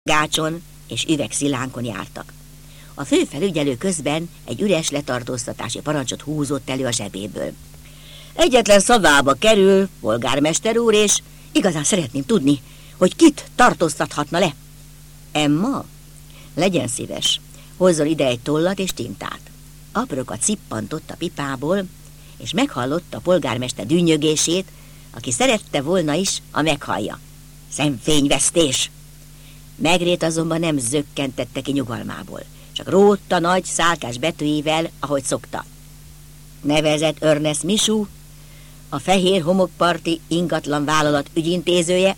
gácson és üvegszilánkon jártak. A főfelügyelő közben egy üres letartóztatási parancsot húzott elő a zsebéből. Egyetlen szavába kerül, polgármester úr, és igazán szeretném tudni, hogy kit tartóztathatna le. Emma, legyen szíves, hozzon ide egy tollat és tintát. Aprókat szippantott a pipából, és meghallotta a polgármester dünnyögését, aki szerette volna is, ha meghallja. Szemfényvesztés! Megrét azonban nem zökkentette ki nyugalmából, csak rótta nagy szálkás betűivel, ahogy szokta. Nevezett Ernest Michoud, a Fehér Homokparti ingatlan vállalat ügyintézője.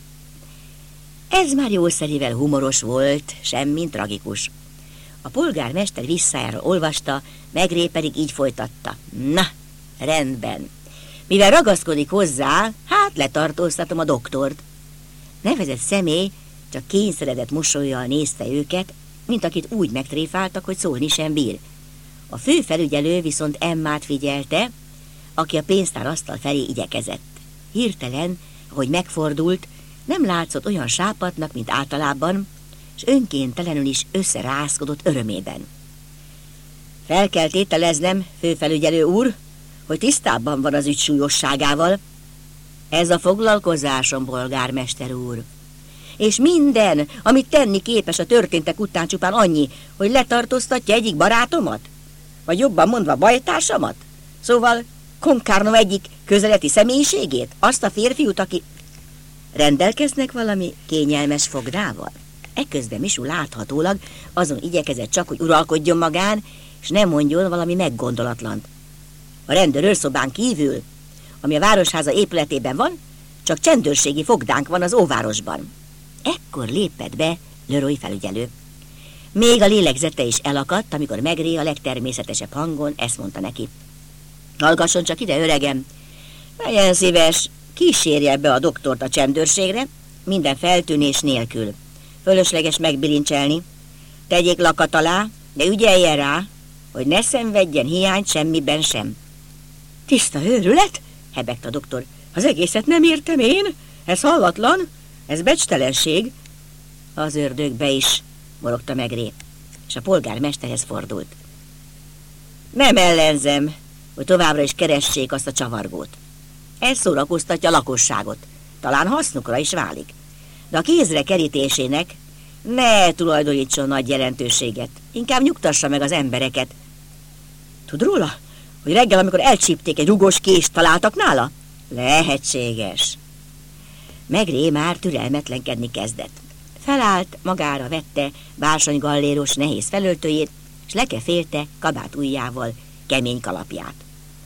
Ez már jószerivel humoros volt, semmint tragikus. A polgármester visszájáról olvasta, Maigret pedig így folytatta. Na, rendben. Mivel ragaszkodik hozzá, hát letartóztatom a doktort. Nevezett személy csak kényszeredett mosollyal nézte őket, mint akit úgy megtréfáltak, hogy szólni sem bír. A főfelügyelő viszont Emmát figyelte, aki a pénztárasztal felé igyekezett. Hirtelen, ahogy megfordult, nem látszott olyan sápadnak, mint általában, és önkéntelenül is összerázkodott örömében. Fel kell tételeznem, főfelügyelő úr, hogy tisztában van az ügy súlyosságával. Ez a foglalkozásom, polgármester úr. És minden, amit tenni képes a történtek után, csupán annyi, hogy letartóztatja egyik barátomat? Vagy jobban mondva bajtársamat? Szóval Concarneau egyik közeleti személyiségét? Azt a férfiút, aki... Rendelkeznek valami kényelmes fogdával? Eközben Michoud láthatólag azon igyekezett csak, hogy uralkodjon magán, és ne mondjon valami meggondolatlant. A rendőrőrszobán kívül, ami a városháza épületében van, csak csendőrségi fogdánk van az óvárosban. Ekkor lépett be Leroy felügyelő. Még a lélegzete is elakadt, amikor Maigret a legtermészetesebb hangon ezt mondta neki. Hallgasson csak ide, öregem! Legyen szíves, kísérje be a doktort a csendőrségre, minden feltűnés nélkül. Fölösleges megbilincselni. Tegyék lakat alá, de ügyeljen rá, hogy ne szenvedjen hiányt semmiben sem. Tiszta őrület? Hebegte a doktor. Az egészet nem értem én. Ez hallatlan, ez becstelenség. Az ördögbe is, morogta Maigret, és a polgármesterhez fordult. Nem ellenzem, hogy továbbra is keressék azt a csavargót. Ez szórakoztatja a lakosságot, talán hasznukra is válik. De a kézre kerítésének ne tulajdonítson nagy jelentőséget, inkább nyugtassa meg az embereket. Tud róla, hogy reggel, amikor elcsípték, egy rugós kést találtak nála? Lehetséges. Maigret már türelmetlenkedni kezdett. Felállt, magára vette bársonygalléros nehéz felöltőjét, és lekefélte kabát ujjával kemény kalapját.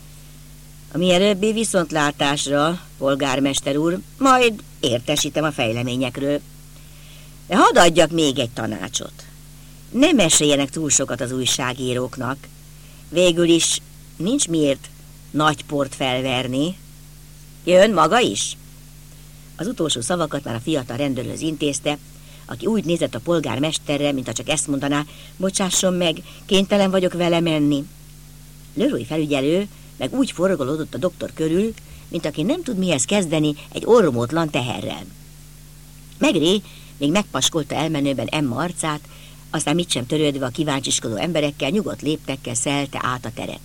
A mielőbbi viszontlátásra, polgármester úr, majd értesítem a fejleményekről. De hadd adjak még egy tanácsot. Ne meséljenek túl sokat az újságíróknak. Végül is nincs miért nagy port felverni. Jön maga is? Az utolsó szavakat már a fiatal rendőrhöz intézte, aki úgy nézett a polgármesterre, mintha csak ezt mondaná, bocsásson meg, kénytelen vagyok vele menni. Leroy felügyelő meg úgy forgolódott a doktor körül, mint aki nem tud mihez kezdeni egy orromótlan teherrel. Maigret még megpaskolta elmenőben Emma arcát, aztán mit sem törődve a kíváncsiskodó emberekkel nyugodt léptekkel szelte át a teret.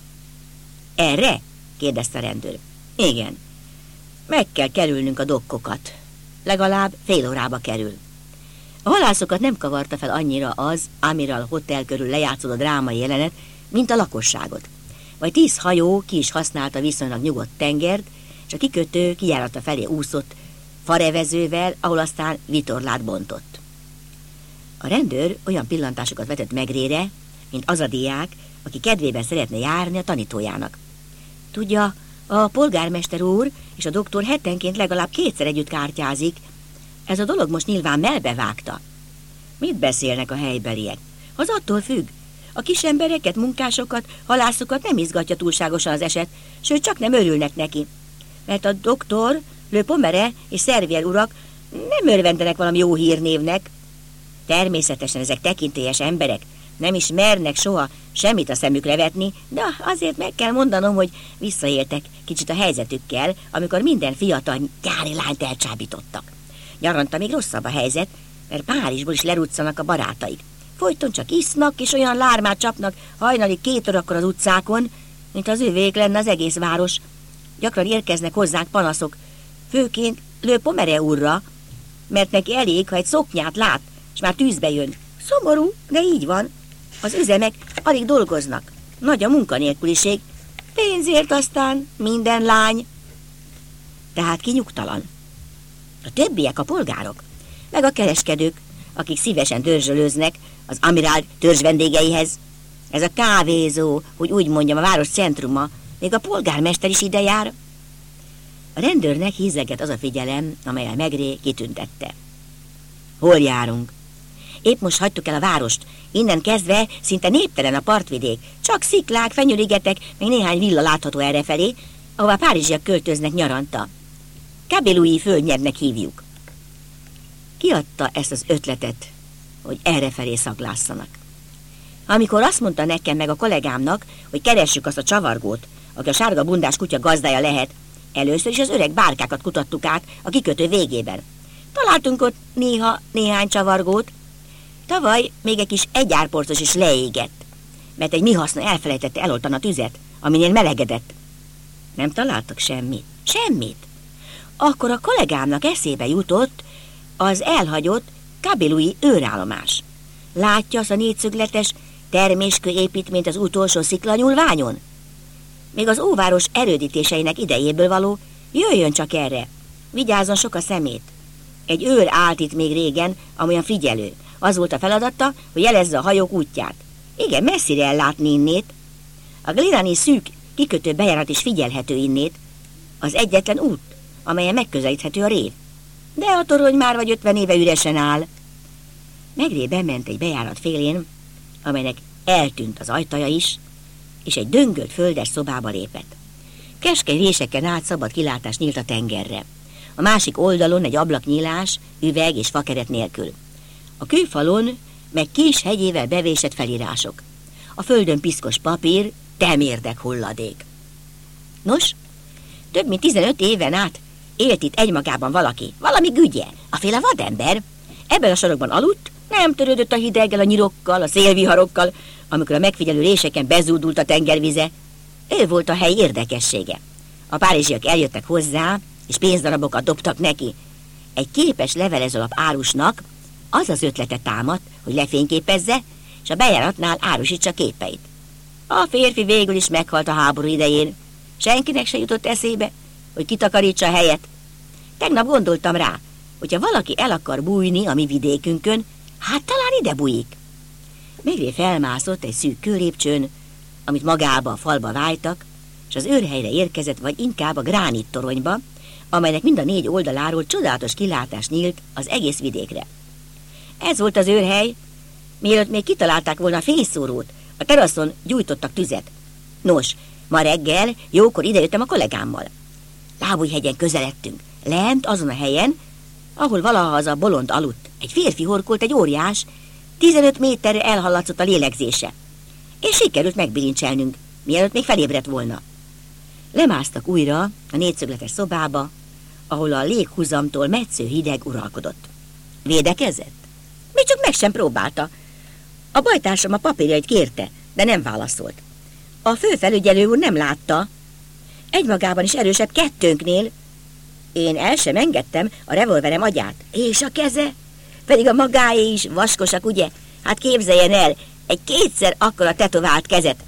Erre? Kérdezte a rendőr. Igen. Meg kell kerülnünk a dokkokat. Legalább fél órába kerül. A halászokat nem kavarta fel annyira az Amiral Hotel körül lejátszódó drámai jelenet, mint a lakosságot. Vagy 10 hajó ki is használta viszonylag nyugodt tengert, és a kikötő kijárata felé úszott farevezővel, ahol aztán vitorlát bontott. A rendőr olyan pillantásokat vetett Maigretre, mint az a diák, aki kedvében szeretne járni a tanítójának. Tudja, a polgármester úr és a doktor hetenként legalább 2-szer együtt kártyázik. Ez a dolog most nyilván melbevágta. Mit beszélnek a helybeliek? Az attól függ. A kis embereket, munkásokat, halászokat nem izgatja túlságosan az eset, sőt csak nem örülnek neki. Mert a doktor, Le Pommeraye és Servier urak nem örvendenek valami jó hírnévnek. Természetesen ezek tekintélyes emberek, nem is mernek soha semmit a szemükre vetni, de azért meg kell mondanom, hogy visszaéltek kicsit a helyzetükkel, amikor minden fiatal nyári lányt elcsábítottak. Nyaranta még rosszabb a helyzet, mert Párizsból is leruccanak a barátaik. Folyton csak isznak, és olyan lármát csapnak hajnali 2 órakor az utcákon, mint az övék lenne az egész város. Gyakran érkeznek hozzánk panaszok, főként Le Pommeraye úrra, mert neki elég, ha egy szoknyát lát, és már tűzbe jön. Szomorú, de így van. Az üzemek alig dolgoznak. Nagy a munkanélküliség. Pénzért aztán minden lány. Tehát ki nyugtalan? A többiek a polgárok, meg a kereskedők, akik szívesen dörzsölőznek az amirált törzs vendégeihez. Ez a kávézó, hogy úgy mondjam, a város centruma, még a polgármester is ide jár. A rendőrnek hízeget az a figyelem, amelyel Maigret kitüntette. Hol járunk? Épp most hagytuk el a várost. Innen kezdve szinte néptelen a partvidék. Csak sziklák, fenyőligetek, meg néhány villa látható errefelé, ahová párizsiak költöznek nyaranta. Cabellouis földnyelvnek hívjuk. Ki adta ezt az ötletet, hogy errefelé szaglásszanak? Amikor azt mondta nekem meg a kollégámnak, hogy keressük azt a csavargót, aki a sárga bundás kutya gazdája lehet, először is az öreg bárkákat kutattuk át a kikötő végében. Találtunk ott néha néhány csavargót. Tavaly még egy kis egyárporcos is leégett, mert egy mihaszna elfelejtette eloltani a tüzet, aminél melegedett. Nem találtak semmit? Semmit. Akkor a kollégámnak eszébe jutott az elhagyott Cabellouis őrállomás. Látja azt a 4 szögletes terméskő építményt az utolsó sziklanyúlványon? Még az óváros erődítéseinek idejéből való, jöjjön csak erre. Vigyázzon sok a szemét. Egy őr állt itt még régen, amolyan figyelő. Az volt a feladata, hogy jelezze a hajók útját. Igen, messzire ellátni innét. A Glenarani szűk kikötő bejárat is figyelhető innét. Az egyetlen út, amelyen megközelíthető a rév. De a torony már vagy 50 éve üresen áll. Maigret bement egy bejárat félén, amelynek eltűnt az ajtaja is, és egy döngölt földes szobába lépett. Keskeny réseken át szabad kilátás nyílt a tengerre. A másik oldalon egy ablaknyílás, üveg és fakeret nélkül. A kőfalon meg kis hegyével bevésett felírások. A földön piszkos papír, temérdek hulladék. Nos, több mint 15 éven át élt itt egymagában valami gügye, a féle vadember. Ebben a sarokban aludt, nem törődött a hideggel, a nyirokkal, a szélviharokkal, amikor a megfigyelő réseken bezúdult a tengervize. Ő volt a hely érdekessége. A párizsiak eljöttek hozzá, és pénzdarabokat dobtak neki. Egy képes levelezőlap árusnak az az ötlete támadt, hogy lefényképezze, és a bejáratnál árusítsa képeit. A férfi végül is meghalt a háború idején. Senkinek se jutott eszébe, hogy kitakarítsa a helyet. Tegnap gondoltam rá, hogyha valaki el akar bújni a mi vidékünkön, hát talán ide bújik. Maigret felmászott egy szűk kőlépcsőn, amit magába a falba vájtak, és az őrhelyre érkezett, vagy inkább a gránit toronyba, amelynek mind a 4 oldaláról csodálatos kilátás nyílt az egész vidékre. Ez volt az őrhely, mielőtt még kitalálták volna a fényszórót, a teraszon gyújtottak tüzet. Nos, ma reggel jókor idejöttem a kollégámmal. Lábújhegyen közeledtünk, lent azon a helyen, ahol valaha az a bolond aludt. Egy férfi horkolt, egy óriás, 15 méterre elhallatszott a lélegzése. És sikerült megbilincselnünk, mielőtt még felébredt volna. Lemásztak újra a 4 szögletes szobába, ahol a léghúzamtól metsző hideg uralkodott. Védekezett? Még csak meg sem próbálta. A bajtársam a papírjait kérte, de nem válaszolt. A főfelügyelő úr nem látta. Egymagában is erősebb kettőnknél. Én el sem engedtem a revolverem agyát. És a keze? Pedig a magáé is vaskosak, ugye? Hát képzeljen el, egy 2-szer akkora tetovált kezet.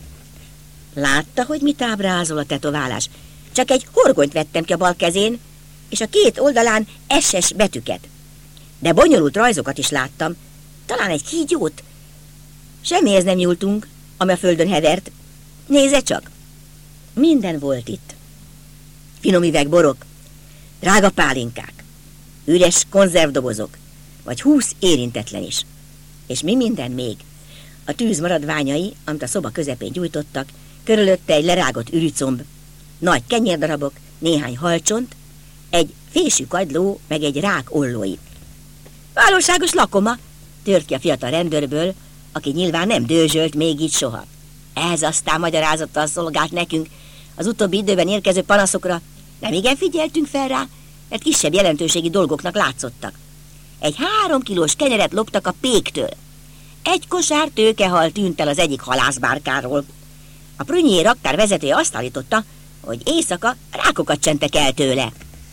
Látta, hogy mit ábrázol a tetoválás? Csak egy horgonyt vettem ki a bal kezén, és a 2 oldalán SS betűket. De bonyolult rajzokat is láttam. Talán egy kígyót. Semmihez nem nyúltunk, ami a földön hevert. Nézze csak! Minden volt itt. Finom üvegborok, drága pálinkák, üres konzervdobozok, vagy 20 érintetlen is. És mi minden még? A tűz maradványai, amit a szoba közepén gyújtottak, körülötte egy lerágott ürücomb, nagy kenyérdarabok, néhány halcsont, egy fésű kagyló, meg egy rák ollói. Valóságos lakoma, tört ki a fiatal rendőrből, aki nyilván nem dőzsölt még így soha. Ez aztán magyarázattal szolgált nekünk az utóbbi időben érkező panaszokra. Nem igen figyeltünk fel rá, mert kisebb jelentőségi dolgoknak látszottak. egy 3 kilós kenyeret loptak a péktől. Egy kosár tőkehal tűnt el az egyik halászbárkáról. A Prunier raktár vezetője azt állította, hogy éjszaka rákokat csentek el tőle.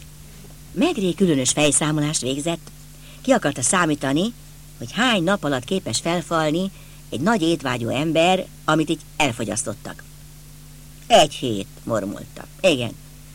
Maigret különös fejszámolást végzett. Ki akarta számítani, hogy hány nap alatt képes felfalni egy nagy étvágyú ember, amit így elfogyasztottak. 1 hét, mormolta. Igen,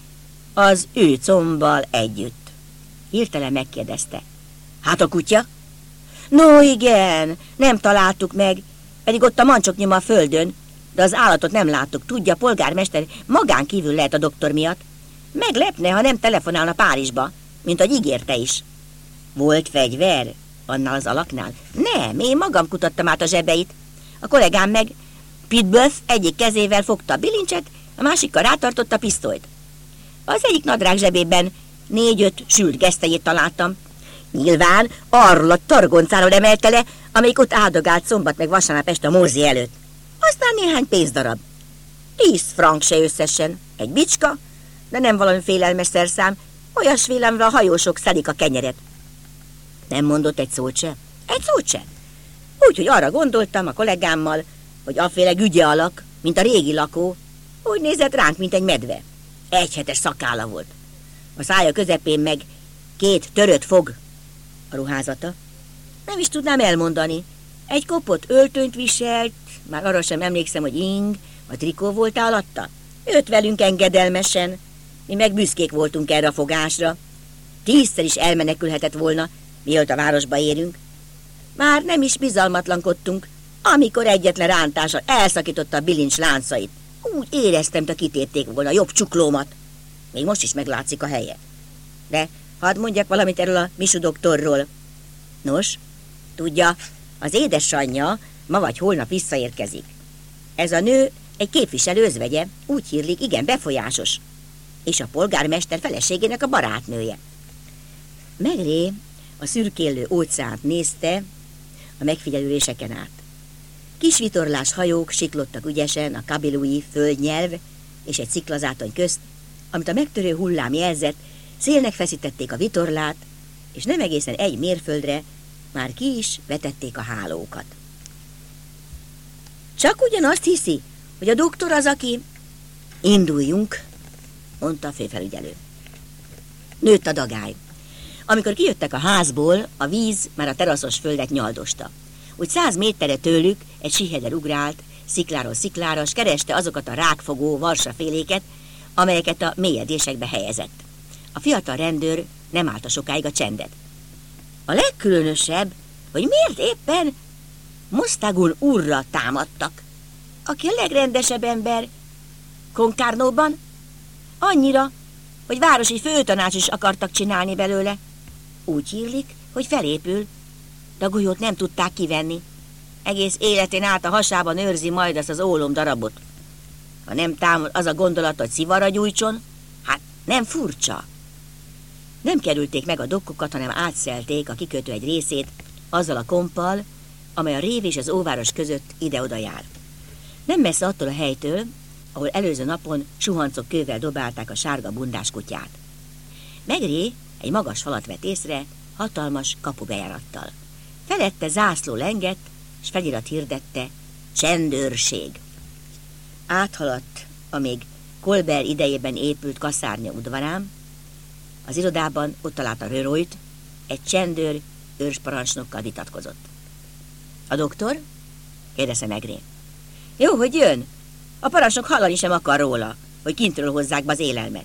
az ő combbal együtt. Hirtelen megkérdezte. Hát a kutya? No igen, nem találtuk meg, pedig ott a mancsoknyoma a földön, de az állatot nem láttuk, tudja, a polgármester magán kívül lehet a doktor miatt. Meglepne, ha nem telefonálna Párizsba, mint ahogy ígérte is. Volt fegyver annál az alaknál? Nem, én magam kutattam át a zsebeit. A kollégám meg Pitbull egyik kezével fogta a bilincset, a másikkal rátartotta a pisztolyt. Az egyik nadrág zsebében 4-5 sült gesztejét találtam. Nyilván arról a targoncáról emelte le, amelyik ott áldogált szombat meg vasárnap este a mozi előtt. Aztán néhány pénzdarab. 10 frank se összesen. Egy bicska, de nem valami félelmes szerszám, olyasféle, amivel a hajósok szedik a kenyeret. Nem mondott egy szót se? Egy szót se. Úgyhogy arra gondoltam a kollégámmal, hogy aféle gügye alak, mint a régi lakó, úgy nézett ránk, mint egy medve. 1 hetes szakálla volt. A szája közepén meg 2 törött fog a ruházata. Nem is tudnám elmondani. Egy kopott öltönyt viselt, már arra sem emlékszem, hogy ing, a trikó volt alatta. Jött velünk engedelmesen, mi meg büszkék voltunk erre a fogásra. 10-szer is elmenekülhetett volna, mielőtt a városba érünk. Már nem is bizalmatlankodtunk, amikor egyetlen rántással elszakította a bilincs láncait. Úgy éreztem, hogy kitépték volna a jobb csuklómat. Még most is meglátszik a helye. De hadd mondjak valamit erről a Michu doktorról. Nos, tudja, az édesanyja ma vagy holnap visszaérkezik. Ez a nő egy képviselő özvegye, úgy hírlik, igen befolyásos. És a polgármester feleségének a barátnője. Maigret a szürkélő óceánt nézte a megfigyelőréseken át. Kis vitorlás hajók siklottak ügyesen a kabilui földnyelv és egy sziklazátony közt, amit a megtörő hullám jelzett, szélnek feszítették a vitorlát, és nem egészen 1 mérföldre már ki is vetették a hálókat. Csak ugyanazt hiszi, hogy a doktor az, aki... Induljunk, mondta a főfelügyelő. Nőtt a dagály. Amikor kijöttek a házból, a víz már a teraszos földet nyaldosta. Úgy 100 méterre tőlük egy síheder ugrált, szikláról sziklára, s kereste azokat a rákfogó varsaféléket, amelyeket a mélyedésekbe helyezett. A fiatal rendőr nem állta sokáig a csendet. A legkülönösebb, hogy miért éppen Mostagún úrra támadtak, aki a legrendesebb ember Concarneauban, annyira, hogy városi főtanács is akartak csinálni belőle. Úgy hírlik, hogy felépül, de a golyót nem tudták kivenni. Egész életén át a hasában őrzi majd azt az ólom darabot. Ha nem támad az a gondolat, hogy szivarra gyújtson, hát nem furcsa. Nem kerülték meg a dokkokat, hanem átszelték a kikötő egy részét azzal a komppal, amely a rév és az óváros között ide-oda jár. Nem messze attól a helytől, ahol előző napon suhancok kővel dobálták a sárga bundás kutyát. Maigret egy magas falat vett észre, hatalmas kapubejárattal. Felette zászló lengett, s felirat hirdette: csendőrség. Áthaladt a még Colbert idejében épült kaszárnya udvarán. Az irodában ott találta Leroyt, egy csendőr őrsparancsnokkal vitatkozott. A doktor? Kérdezte Maigret. Jó, hogy jön. A parancsnok hallani sem akar róla, hogy kintről hozzák be az élelmet.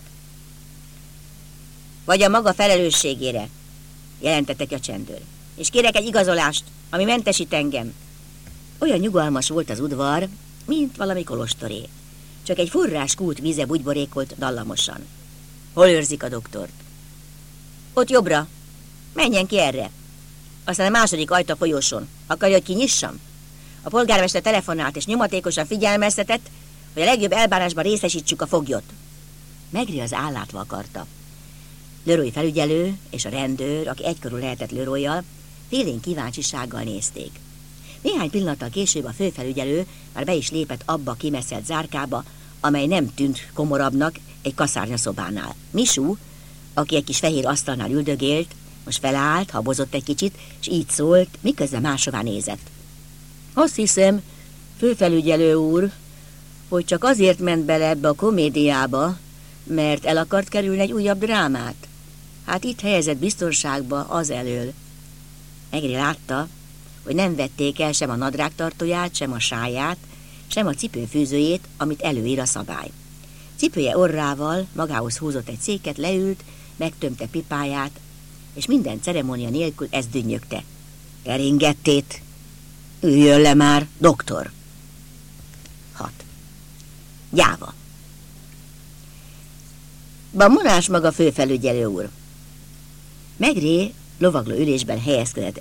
Vagy a maga felelősségére, jelentette ki a csendőr. És kérek egy igazolást, ami mentesít engem. Olyan nyugalmas volt az udvar, mint valami kolostoré. Csak egy forrás kút víze bugyborékolt dallamosan. Hol őrzik a doktort? Ott jobbra. Menjen ki erre. Aztán a második ajtó folyosón. Akarja, hogy kinyissam? A polgármester telefonált és nyomatékosan figyelmeztetett, hogy a legjobb elbánásban részesítsük a foglyot. Maigret az állátva akarta. Leroy felügyelő és a rendőr, aki egykörül lehetett Leroyjal, félénk kíváncsisággal nézték. Néhány pillanattal később a főfelügyelő már be is lépett abba a kimeszelt zárkába, amely nem tűnt komorabbnak egy kaszárnya szobánál. Michu, aki egy kis fehér asztalnál üldögélt, Most felállt, habozott egy kicsit, és így szólt, miközben máshová nézett. Azt hiszem, főfelügyelő úr, hogy csak azért ment bele ebbe a komédiába, mert el akart kerülni egy újabb drámát. Hát itt helyezett biztonságba az elől. Megri látta, hogy nem vették el sem a nadrágtartóját, sem a sáját, sem a cipőfűzőjét, amit előír a szabály. Cipője orrával magához húzott egy széket, leült, megtömte pipáját, és minden ceremónia nélkül ezt dünnyögte. Keringettét! Üljön le már, doktor! 6. Gyáva. Bammonás maga főfelügyelő úr. Maigret lovagló ülésben helyezkedett